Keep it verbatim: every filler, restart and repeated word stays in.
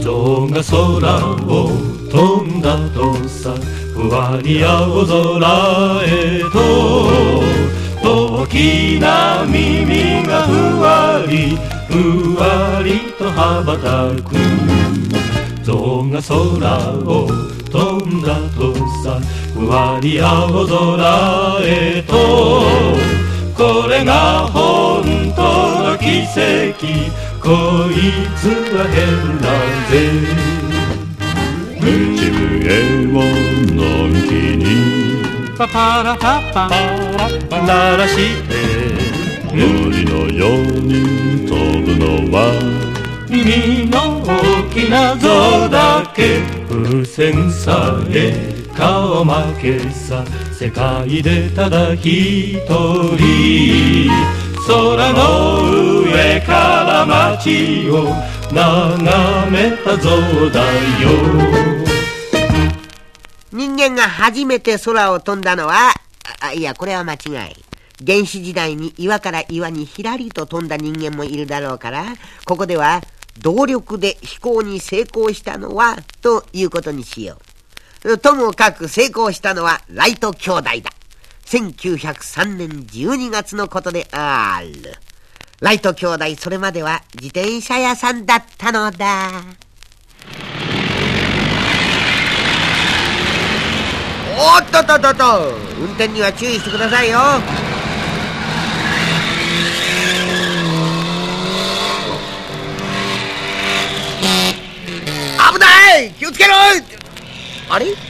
蝶が空を飛んだとさ、ふわり青空へと大きな耳がふわりふわりと羽ばたく。象が空を飛んだとさ、ふわり青空へと、これが本当の奇跡、こいつは変だぜ。口笛をのんきにパパラパパ鳴らして鳥のように飛ぶのは耳の大きな象だけ。風船さえ顔負けさ、世界でただ一人空の上から街を眺めた象だよ。 人間が初めて空を飛んだのは、あ、いやこれは間違い。原始時代に岩から岩にひらりと飛んだ人間もいるだろうから、ここでは動力で飛行に成功したのはということにしよう。ともかく成功したのはライト兄弟だ。せんきゅうひゃくさんねんじゅうにがつのことである。ライト兄弟、それまでは自転車屋さんだったのだ。おっとっとっとっと、運転には注意してくださいよ。危ない、気をつけろ。あれ、